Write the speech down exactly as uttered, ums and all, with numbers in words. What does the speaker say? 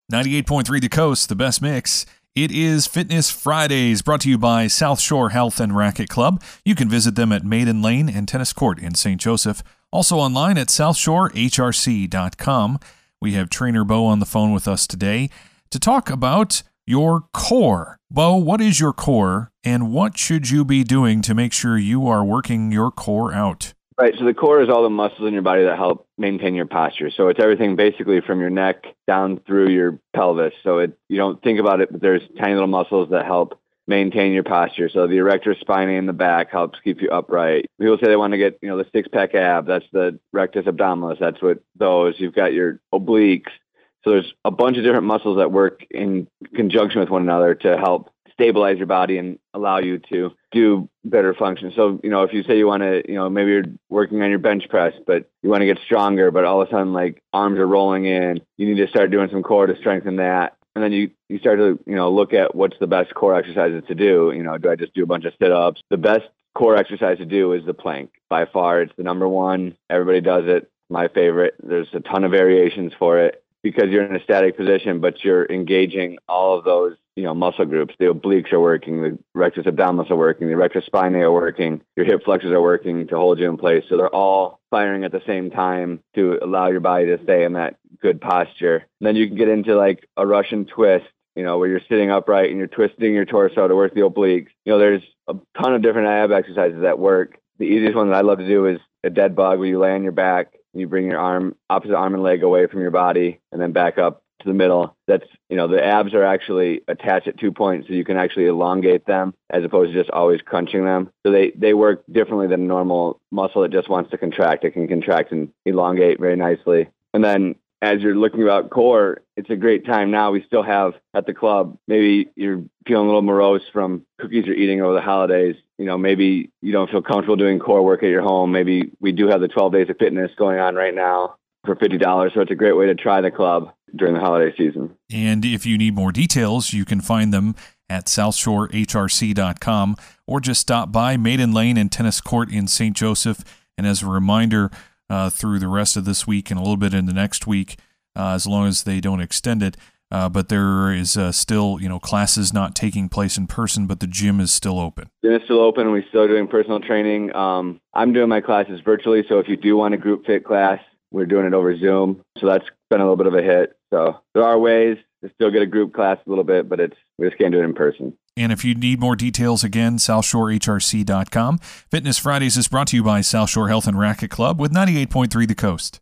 ninety-eight point three The Coast, the best mix. It is Fitness Fridays, brought to you by South Shore Health and Racket Club. You can visit them at Maiden Lane and Tennis Court in Saint Joseph. Also online at south shore h r c dot com. We have Trainer Bo on the phone with us today to talk about your core. Bo, what is your core, and what should you be doing to make sure you are working your core out? Right, so the core is all the muscles in your body that help maintain your posture. So it's everything basically from your neck down through your pelvis. So it, you don't think about it, but there's tiny little muscles that help maintain your posture. So the erector spinae in the back helps keep you upright. People say they want to get, you know, the six-pack ab. That's the rectus abdominis. That's what those. You've got your obliques. So there's a bunch of different muscles that work in conjunction with one another to help stabilize your body and allow you to do better function. So, you know, if you say you want to, you know, maybe you're working on your bench press, but you want to get stronger, but all of a sudden, like, arms are rolling in, you need to start doing some core to strengthen that. And then you, you start to, you know, look at what's the best core exercises to do. You know, do I just do a bunch of sit-ups? The best core exercise to do is the plank. By far, it's the number one. Everybody does it. My favorite. There's a ton of variations for it because you're in a static position, but you're engaging all of those, you know, muscle groups. The obliques are working, the rectus abdominis are working, the rectus spinae are working, your hip flexors are working to hold you in place. So they're all firing at the same time to allow your body to stay in that good posture. And then you can get into like a Russian twist, you know, where you're sitting upright and you're twisting your torso to work the obliques. You know, there's a ton of different ab exercises that work. The easiest one that I love to do is a dead bug, where you lay on your back, you bring your arm, opposite arm and leg away from your body, and then back up to the middle. That's, you know, the abs are actually attached at two points, so you can actually elongate them as opposed to just always crunching them. So they, they work differently than a normal muscle that just wants to contract. It can contract and elongate very nicely. And then as you're looking about core, it's a great time now. We still have at the club, maybe you're feeling a little morose from cookies you're eating over the holidays. You know, maybe you don't feel comfortable doing core work at your home. Maybe we do have the twelve days of fitness going on right now for fifty dollars. So it's a great way to try the club during the holiday season. And if you need more details, you can find them at south shore h r c dot com or just stop by Maiden Lane and Tennis Court in Saint Joseph. And as a reminder, uh, through the rest of this week and a little bit in the next week, uh, as long as they don't extend it, uh, but there is uh, still, you know, classes not taking place in person, but the gym is still open. Gym is still open, and we're still doing personal training. Um, I'm doing my classes virtually, so if you do want a group fit class, we're doing it over Zoom. So that's been a little bit of a hit. So there are ways to still get a group class a little bit, but it's we just can't do it in person. And if you need more details, again, south shore h r c dot com. Fitness Fridays is brought to you by South Shore Health and Racket Club with ninety-eight point three The Coast.